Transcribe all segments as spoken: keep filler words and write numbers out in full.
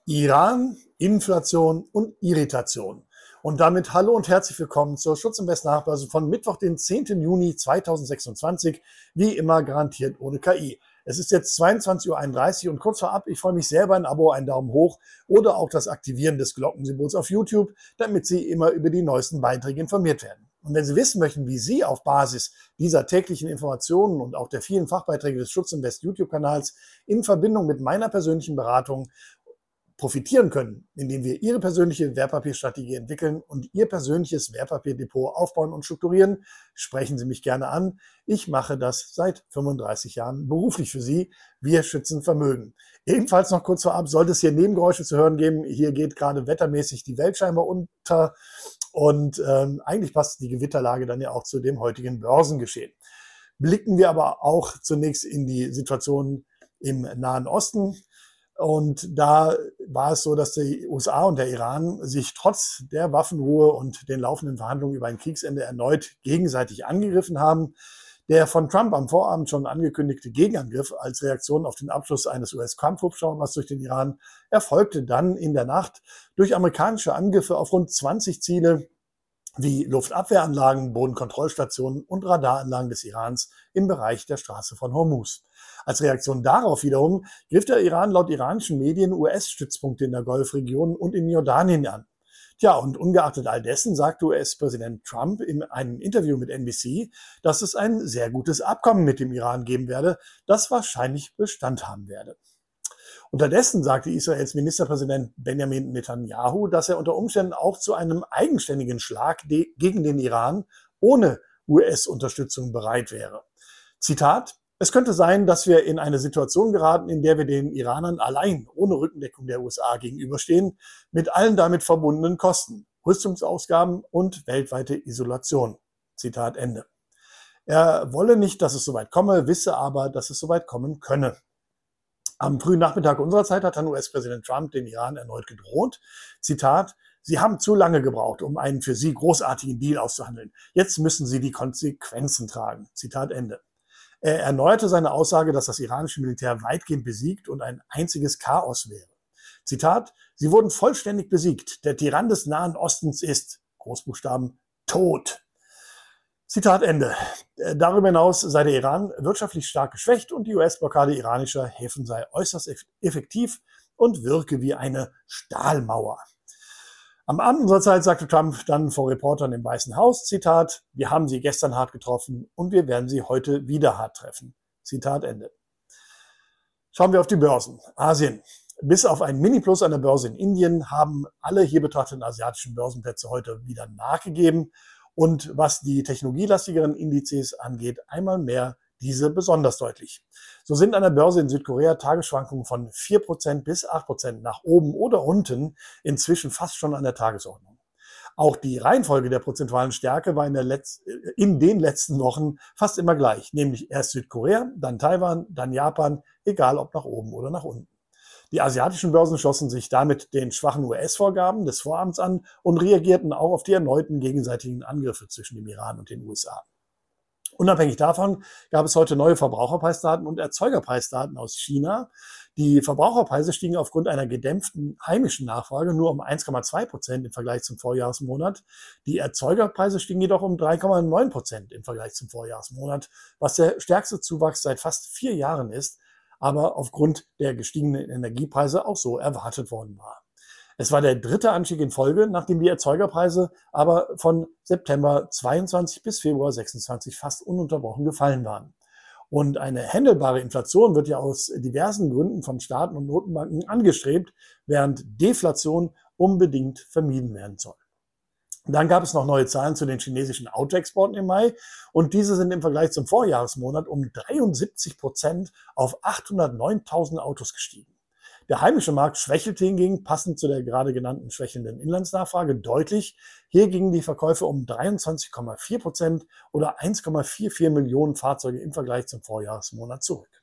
Iran, Inflation und Irritation. Und damit hallo und herzlich willkommen zur Schutzinvest Nachbörse von Mittwoch, den zehnten Juni zweitausendsechsundzwanzig. Wie immer garantiert ohne K I. Es ist jetzt zweiundzwanzig Uhr einunddreißig und kurz vorab, ich freue mich sehr über ein Abo, einen Daumen hoch oder auch das Aktivieren des Glockensymbols auf YouTube, damit Sie immer über die neuesten Beiträge informiert werden. Und wenn Sie wissen möchten, wie Sie auf Basis dieser täglichen Informationen und auch der vielen Fachbeiträge des Schutzinvest YouTube-Kanals in Verbindung mit meiner persönlichen Beratung profitieren können, indem wir Ihre persönliche Wertpapierstrategie entwickeln und Ihr persönliches Wertpapierdepot aufbauen und strukturieren, sprechen Sie mich gerne an. Ich mache das seit fünfunddreißig Jahren beruflich für Sie. Wir schützen Vermögen. Ebenfalls noch kurz vorab, sollte es hier Nebengeräusche zu hören geben. Hier geht gerade wettermäßig die Welt scheinbar unter und ähm, eigentlich passt die Gewitterlage dann ja auch zu dem heutigen Börsengeschehen. Blicken wir aber auch zunächst in die Situation im Nahen Osten. Und da war es so, dass die U S A und der Iran sich trotz der Waffenruhe und den laufenden Verhandlungen über ein Kriegsende erneut gegenseitig angegriffen haben. Der von Trump am Vorabend schon angekündigte Gegenangriff als Reaktion auf den Abschuss eines U S-Kampfhubschraubers durch den Iran erfolgte dann in der Nacht durch amerikanische Angriffe auf rund zwanzig Ziele wie Luftabwehranlagen, Bodenkontrollstationen und Radaranlagen des Irans im Bereich der Straße von Hormuz. Als Reaktion darauf wiederum griff der Iran laut iranischen Medien U S-Stützpunkte in der Golfregion und in Jordanien an. Tja, und ungeachtet all dessen sagte U S-Präsident Trump in einem Interview mit N B C, dass es ein sehr gutes Abkommen mit dem Iran geben werde, das wahrscheinlich Bestand haben werde. Unterdessen sagte Israels Ministerpräsident Benjamin Netanyahu, dass er unter Umständen auch zu einem eigenständigen Schlag gegen den Iran ohne U S-Unterstützung bereit wäre. Zitat: Es könnte sein, dass wir in eine Situation geraten, in der wir den Iranern allein ohne Rückendeckung der U S A gegenüberstehen, mit allen damit verbundenen Kosten, Rüstungsausgaben und weltweite Isolation. Zitat Ende. Er wolle nicht, dass es soweit komme, wisse aber, dass es soweit kommen könne. Am frühen Nachmittag unserer Zeit hat dann U S-Präsident Trump den Iran erneut gedroht. Zitat: Sie haben zu lange gebraucht, um einen für Sie großartigen Deal auszuhandeln. Jetzt müssen Sie die Konsequenzen tragen. Zitat Ende. Er erneuerte seine Aussage, dass das iranische Militär weitgehend besiegt und ein einziges Chaos wäre. Zitat: Sie wurden vollständig besiegt. Der Tyrann des Nahen Ostens ist, Großbuchstaben, tot. Zitat Ende. Darüber hinaus sei der Iran wirtschaftlich stark geschwächt und die U S-Blockade iranischer Häfen sei äußerst effektiv und wirke wie eine Stahlmauer. Am Abend unserer Zeit sagte Trump dann vor Reportern im Weißen Haus, Zitat: Wir haben sie gestern hart getroffen und wir werden sie heute wieder hart treffen. Zitat Ende. Schauen wir auf die Börsen. Asien. Bis auf ein Mini-Plus an der Börse in Indien haben alle hier betrachteten asiatischen Börsenplätze heute wieder nachgegeben. Und was die technologielastigeren Indizes angeht, einmal mehr diese besonders deutlich. So sind an der Börse in Südkorea Tagesschwankungen von vier Prozent bis acht Prozent nach oben oder unten inzwischen fast schon an der Tagesordnung. Auch die Reihenfolge der prozentualen Stärke war in, der Letz- in den letzten Wochen fast immer gleich, nämlich erst Südkorea, dann Taiwan, dann Japan, egal ob nach oben oder nach unten. Die asiatischen Börsen schlossen sich damit den schwachen U S-Vorgaben des Vorabends an und reagierten auch auf die erneuten gegenseitigen Angriffe zwischen dem Iran und den U S A. Unabhängig davon gab es heute neue Verbraucherpreisdaten und Erzeugerpreisdaten aus China. Die Verbraucherpreise stiegen aufgrund einer gedämpften heimischen Nachfrage nur um eins Komma zwei Prozent im Vergleich zum Vorjahresmonat. Die Erzeugerpreise stiegen jedoch um drei Komma neun Prozent im Vergleich zum Vorjahresmonat, was der stärkste Zuwachs seit fast vier Jahren ist, aber aufgrund der gestiegenen Energiepreise auch so erwartet worden war. Es war der dritte Anstieg in Folge, nachdem die Erzeugerpreise aber von September zweiundzwanzig bis Februar sechsundzwanzig fast ununterbrochen gefallen waren. Und eine handelbare Inflation wird ja aus diversen Gründen von Staaten und Notenbanken angestrebt, während Deflation unbedingt vermieden werden soll. Dann gab es noch neue Zahlen zu den chinesischen Autoexporten im Mai und diese sind im Vergleich zum Vorjahresmonat um dreiundsiebzig Prozent auf achthundertneuntausend Autos gestiegen. Der heimische Markt schwächelte hingegen, passend zu der gerade genannten schwächelnden Inlandsnachfrage, deutlich. Hier gingen die Verkäufe um dreiundzwanzig Komma vier Prozent oder eins Komma vierundvierzig Millionen Fahrzeuge im Vergleich zum Vorjahresmonat zurück.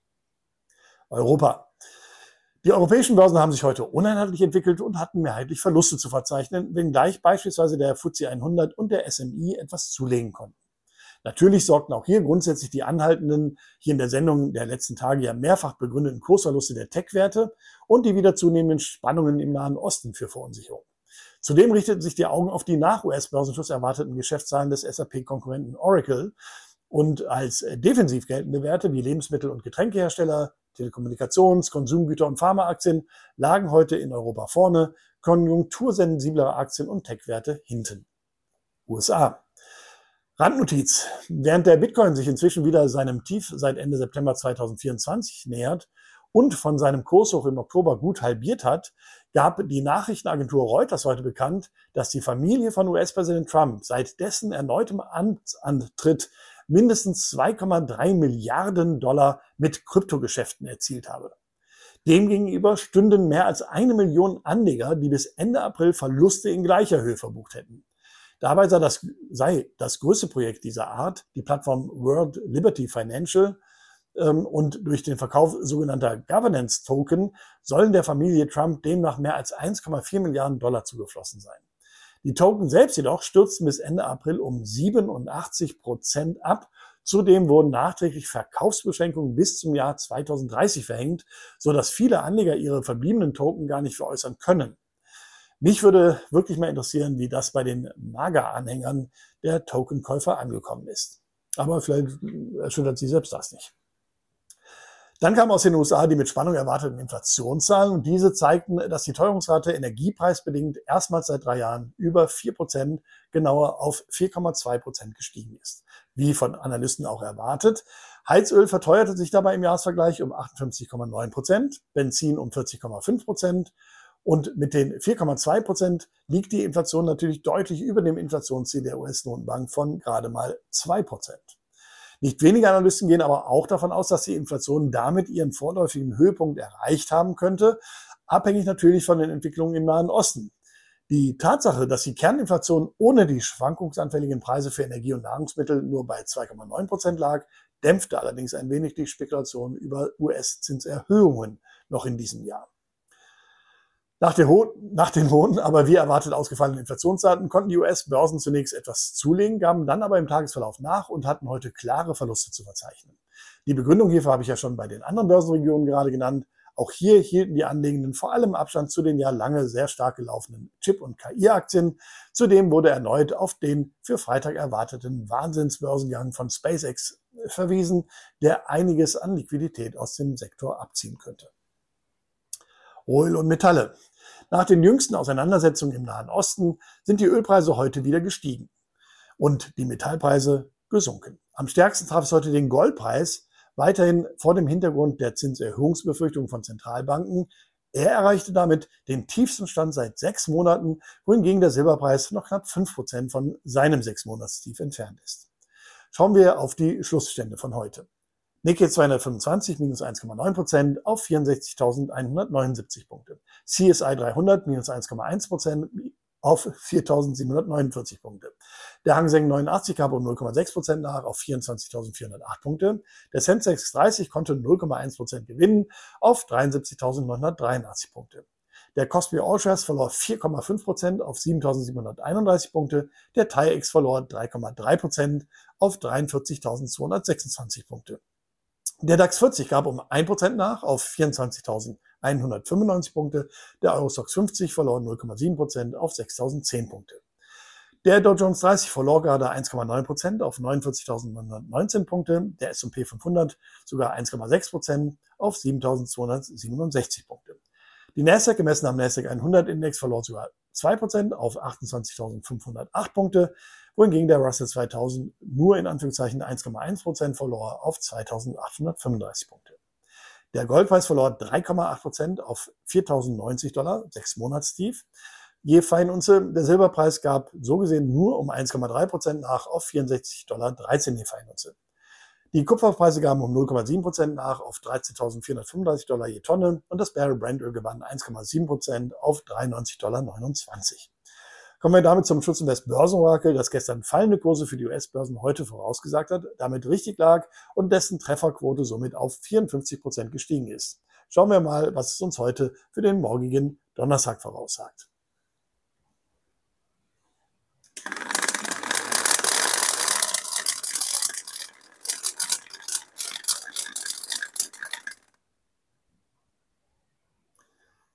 Europa. Die europäischen Börsen haben sich heute uneinheitlich entwickelt und hatten mehrheitlich Verluste zu verzeichnen, wenngleich beispielsweise der F T S E hundert und der S M I etwas zulegen konnten. Natürlich sorgten auch hier grundsätzlich die anhaltenden, hier in der Sendung der letzten Tage ja mehrfach begründeten Kursverluste der Tech-Werte und die wieder zunehmenden Spannungen im Nahen Osten für Verunsicherung. Zudem richteten sich die Augen auf die nach U S-Börsenschluss erwarteten Geschäftszahlen des S and P-Konkurrenten Oracle und als defensiv geltende Werte wie Lebensmittel- und Getränkehersteller, Telekommunikations-, Konsumgüter- und Pharmaaktien lagen heute in Europa vorne, konjunktursensiblere Aktien und Tech-Werte hinten. U S A. Randnotiz. Während der Bitcoin sich inzwischen wieder seinem Tief seit Ende September zweitausendvierundzwanzig nähert und von seinem Kurshoch im Oktober gut halbiert hat, gab die Nachrichtenagentur Reuters heute bekannt, dass die Familie von U S-Präsident Trump seit dessen erneutem Amtsantritt mindestens zwei Komma drei Milliarden Dollar mit Kryptogeschäften erzielt habe. Demgegenüber stünden mehr als eine Million Anleger, die bis Ende April Verluste in gleicher Höhe verbucht hätten. Dabei sei das, sei das größte Projekt dieser Art, die Plattform World Liberty Financial, ähm, und durch den Verkauf sogenannter Governance Token sollen der Familie Trump demnach mehr als eins Komma vier Milliarden Dollar zugeflossen sein. Die Token selbst jedoch stürzten bis Ende April um siebenundachtzig Prozent ab. Zudem wurden nachträglich Verkaufsbeschränkungen bis zum Jahr zweitausenddreißig verhängt, sodass viele Anleger ihre verbliebenen Token gar nicht veräußern können. Mich würde wirklich mal interessieren, wie das bei den MAGA-Anhängern der Tokenkäufer angekommen ist. Aber vielleicht erschüttert sie selbst das nicht. Dann kamen aus den U S A die mit Spannung erwarteten Inflationszahlen und diese zeigten, dass die Teuerungsrate energiepreisbedingt erstmals seit drei Jahren über vier Prozent, genauer auf vier Komma zwei Prozent gestiegen ist. Wie von Analysten auch erwartet. Heizöl verteuerte sich dabei im Jahresvergleich um achtundfünfzig Komma neun Prozent, Benzin um vierzig Komma fünf Prozent und mit den vier Komma zwei Prozent liegt die Inflation natürlich deutlich über dem Inflationsziel der U S-Notenbank von gerade mal zwei Prozent. Nicht wenige Analysten gehen aber auch davon aus, dass die Inflation damit ihren vorläufigen Höhepunkt erreicht haben könnte, abhängig natürlich von den Entwicklungen im Nahen Osten. Die Tatsache, dass die Kerninflation ohne die schwankungsanfälligen Preise für Energie und Nahrungsmittel nur bei zwei Komma neun Prozent lag, dämpfte allerdings ein wenig die Spekulation über U S-Zinserhöhungen noch in diesem Jahr. Nach den, hohen, nach den hohen, aber wie erwartet ausgefallenen Inflationsdaten konnten die U S-Börsen zunächst etwas zulegen, gaben dann aber im Tagesverlauf nach und hatten heute klare Verluste zu verzeichnen. Die Begründung hierfür habe ich ja schon bei den anderen Börsenregionen gerade genannt. Auch hier hielten die Anlegenden vor allem Abstand zu den ja lange sehr stark gelaufenen Chip- und K I-Aktien. Zudem wurde erneut auf den für Freitag erwarteten Wahnsinnsbörsengang von SpaceX verwiesen, der einiges an Liquidität aus dem Sektor abziehen könnte. Öl und Metalle. Nach den jüngsten Auseinandersetzungen im Nahen Osten sind die Ölpreise heute wieder gestiegen und die Metallpreise gesunken. Am stärksten traf es heute den Goldpreis, weiterhin vor dem Hintergrund der Zinserhöhungsbefürchtungen von Zentralbanken. Er erreichte damit den tiefsten Stand seit sechs Monaten, wohingegen der Silberpreis noch knapp fünf Prozent von seinem sechs-Monats-Tief entfernt ist. Schauen wir auf die Schlussstände von heute. Nikkei zweihundertfünfundzwanzig minus eins Komma neun Prozent auf vierundsechzigtausendeinhundertneunundsiebzig Punkte. C S I dreihundert minus eins Komma eins Prozent auf viertausendsiebenhundertneunundvierzig Punkte. Der Hang Seng neunundachtzig gab um null Komma sechs Prozent nach auf vierundzwanzigtausendvierhundertacht Punkte. Der Sensex dreißig konnte null Komma eins Prozent gewinnen auf dreiundsiebzigtausendneunhundertdreiundachtzig Punkte. Der Kospi All-Shares verlor vier Komma fünf Prozent auf siebentausendsiebenhunderteinunddreißig Punkte. Der T A I X verlor drei Komma drei Prozent auf dreiundvierzigtausendzweihundertsechsundzwanzig Punkte. Der DAX vierzig gab um ein Prozent nach auf vierundzwanzigtausendeinhundertfünfundneunzig Punkte. Der Eurostoxx fünfzig verlor null Komma sieben Prozent auf sechstausendzehn Punkte. Der Dow Jones dreißig verlor gerade eins Komma neun Prozent auf neunundvierzigtausendneunhundertneunzehn Punkte. Der S und P fünfhundert sogar eins Komma sechs Prozent auf siebentausendzweihundertsiebenundsechzig Punkte. Die Nasdaq gemessen am Nasdaq hundert Index verlor sogar zwei Prozent auf achtundzwanzigtausendfünfhundertacht Punkte, wohingegen der Russell zweitausend nur in Anführungszeichen eins Komma eins Prozent verlor auf zweitausendachthundertfünfunddreißig Punkte. Der Goldpreis verlor drei Komma acht Prozent auf viertausendneunzig Dollar, sechs Monatstief. Je Feinunze, der Silberpreis gab so gesehen nur um eins Komma drei Prozent nach auf vierundsechzig Dollar dreizehn je Feinunze. Die Kupferpreise gaben um null Komma sieben Prozent nach auf dreizehntausendvierhundertfünfunddreißig Dollar je Tonne und das Barrel Brent-Öl gewann eins Komma sieben Prozent auf dreiundneunzig Dollar neunundzwanzig. Kommen wir damit zum Schutzinvest Börsenorakel, das gestern fallende Kurse für die U S-Börsen heute vorausgesagt hat, damit richtig lag und dessen Trefferquote somit auf vierundfünfzig Prozent gestiegen ist. Schauen wir mal, was es uns heute für den morgigen Donnerstag voraussagt.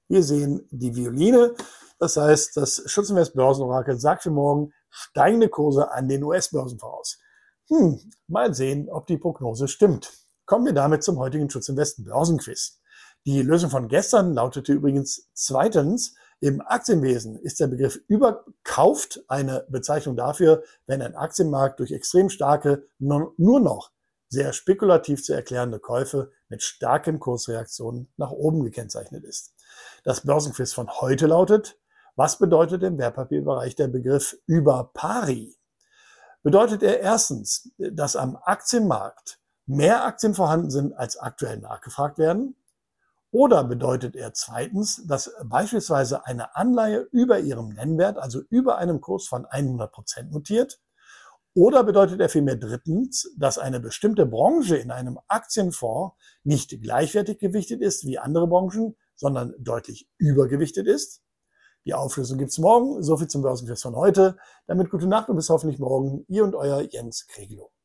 Wir sehen die Violine. Das heißt, das Schützenfest Börsenorakel sagt für morgen steigende Kurse an den U S-Börsen voraus. Hm, mal sehen, ob die Prognose stimmt. Kommen wir damit zum heutigen Schützenfest Börsenquiz. Die Lösung von gestern lautete übrigens zweitens: Im Aktienwesen ist der Begriff überkauft eine Bezeichnung dafür, wenn ein Aktienmarkt durch extrem starke, nur noch sehr spekulativ zu erklärende Käufe mit starken Kursreaktionen nach oben gekennzeichnet ist. Das Börsenquiz von heute lautet: Was bedeutet im Wertpapierbereich der Begriff über pari? Bedeutet er erstens, dass am Aktienmarkt mehr Aktien vorhanden sind, als aktuell nachgefragt werden? Oder bedeutet er zweitens, dass beispielsweise eine Anleihe über ihrem Nennwert, also über einem Kurs von hundert Prozent notiert? Oder bedeutet er vielmehr drittens, dass eine bestimmte Branche in einem Aktienfonds nicht gleichwertig gewichtet ist wie andere Branchen, sondern deutlich übergewichtet ist? Die Auflösung gibt's morgen. So viel zum Börsenquiz von heute. Damit gute Nacht und bis hoffentlich morgen. Ihr und euer Jens Kregelow.